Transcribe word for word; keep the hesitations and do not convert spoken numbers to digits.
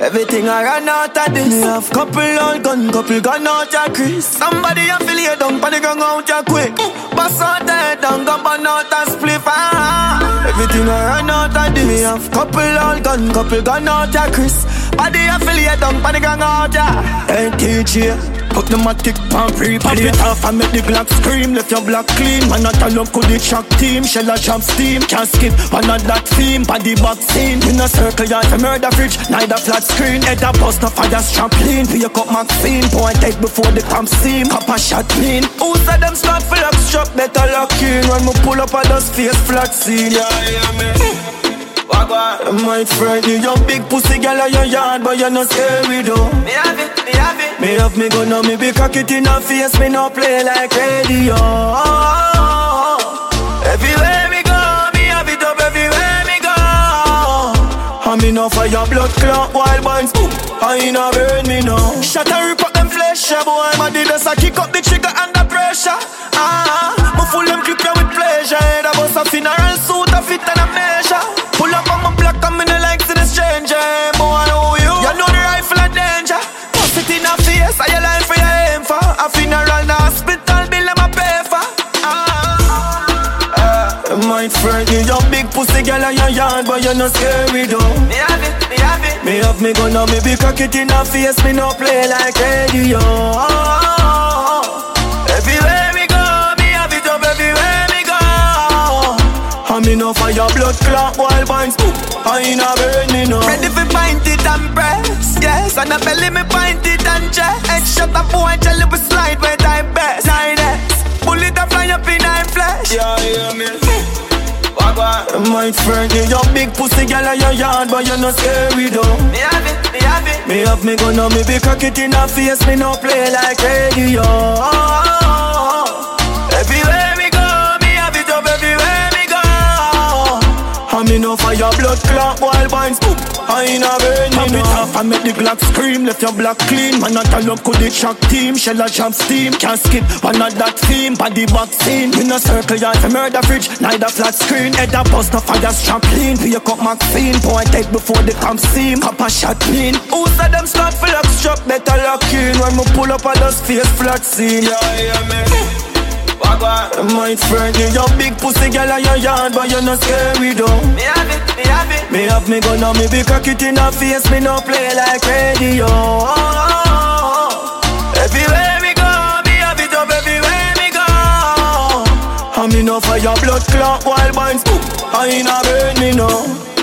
Everything I run out of this. Me have couple old gun, couple gun out ya Chris. Somebody a feel you down, panic gun out ya quick. Bust out the head down, go burn out a spliff. Ah. Everything I run out of this. Me have couple old gun, couple gun out ya Chris. Body a feel you down, panic gun out ya. Hey T J, put the matic pan free. Pop it off and make the Glock scream. Left your block clean. Man not alone could it shock team. Shell a jump steam. Can't skip, one not that theme. Body box scene. In a circle yard for murder fridge. Neither flat screen. Head a bust, no fire trampoline. Pick up Maxine. Point head before the camp steam. Cop a shot clean. Who said them start full up struck? Better lock in. When me pull up a dust face flat scene. Yeah, yeah, man. I might frighten you, big pussy girl on your yard, but you're not scary though. Me have it, me have it. Me have me gun now, me be cock it in her face. Me no play like radio. Everywhere me go, me have it up everywhere me go. And me no fire blood clot wild buns. I no burn me no. Shot and rip up them flesh, yeah, boy. My does a kick up the trigger under pressure. Ah, me full them clip ya with pleasure. Head a bust a funeral suit, a fit and a measure. Pull up on my block, I'm in the likes of the stranger. Boy, who you? You know the rifle a danger. Bust it in a face, I your life for your aim for. A funeral, the hospital bill, I'm a pay for. Ah, uh, might frighten you, big pussy girl on your yard, but you're not scary though. Me have it, me have it. Me have me gun now, me be cock it in a face. Me no play like radio. Everywhere me go, me have it up everywhere me go. And me no fire blood clot wild vines. I no burn me no. Ready for pint it and press. Yes, and a belly me pint it and chest. Headshot a boy, jelly we slide where time best. nine X, bullet a fly up in our flesh. Yeah, yeah, me. I might frighten you, big pussy girl on your yard, but you're not scary though. Me have it, me have it. Me have me gun now, me be cock it in her face. Me no play like radio. Everywhere me go, me have it up everywhere me go. And me no fire blood clot wild vines. I no burn me no. Pop it off and make the Glock scream. Left your block clean. Man not alone could it shock team. Shell a jump steam. Can't skip, one not that theme. Body box scene. In a circle yard for murder fridge. Neither flat screen. Head a bust, no fire trampoline. Pick up Maxine. Point head before the camp steam. Cop a shot clean. Who said them start full up struck? Better lock in. When me pull up a dust face flat scene. Yeah, yeah, man. I might frighten you, big pussy girl on your yard, but you're not scary though. Me have it, me have it. Me have me gun now, me be cock it in her face. Me no play like radio. Everywhere me go, me have it up everywhere me go. And me no fire blood clot wild vines. I no burn me no.